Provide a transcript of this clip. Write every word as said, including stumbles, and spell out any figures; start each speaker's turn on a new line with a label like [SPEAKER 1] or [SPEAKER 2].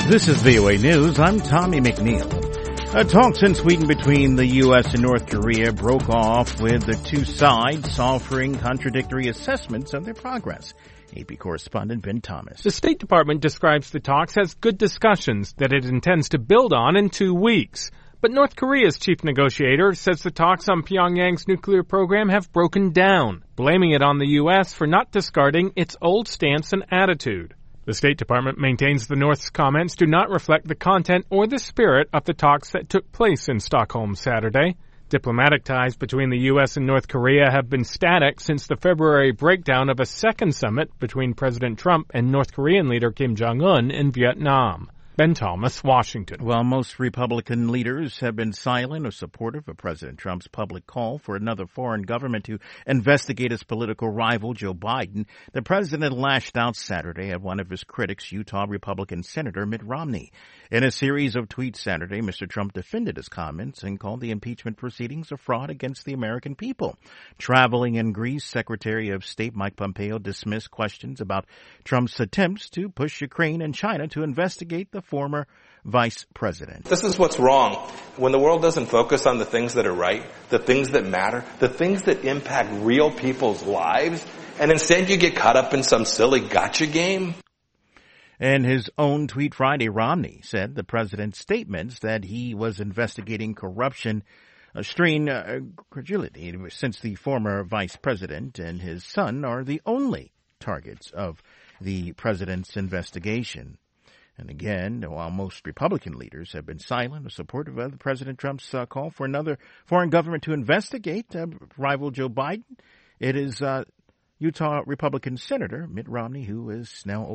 [SPEAKER 1] This is V O A News. I'm Tommy McNeil. Uh, talks in Sweden between the U S and North Korea broke off with the two sides offering contradictory assessments of their progress. A P correspondent Ben Thomas.
[SPEAKER 2] The State Department describes the talks as good discussions that it intends to build on in two weeks. But North Korea's chief negotiator says the talks on Pyongyang's nuclear program have broken down, blaming it on the U S for not discarding its old stance and attitude. The State Department maintains the North's comments do not reflect the content or the spirit of the talks that took place in Stockholm Saturday. Diplomatic ties between the U S and North Korea have been static since the February breakdown of a second summit between President Trump and North Korean leader Kim Jong-un in Vietnam. Ben Thomas, Washington.
[SPEAKER 1] Well, most Republican leaders have been silent or supportive of President Trump's public call for another foreign government to investigate his political rival, Joe Biden. The president lashed out Saturday at one of his critics, Utah Republican Senator Mitt Romney. In a series of tweets Saturday, Mister Trump defended his comments and called the impeachment proceedings a fraud against the American people. Traveling in Greece, Secretary of State Mike Pompeo dismissed questions about Trump's attempts to push Ukraine and China to investigate the former vice president.
[SPEAKER 3] This is what's wrong. When the world doesn't focus on the things that are right, the things that matter, the things that impact real people's lives, and instead you get caught up in some silly gotcha game.
[SPEAKER 1] In his own tweet Friday, Romney said the president's statements that he was investigating corruption uh, strain uh, credulity, since the former vice president and his son are the only targets of the president's investigation. And again, while most Republican leaders have been silent or supportive of President Trump's uh, call for another foreign government to investigate uh, rival Joe Biden, it is uh, Utah Republican Senator Mitt Romney who is now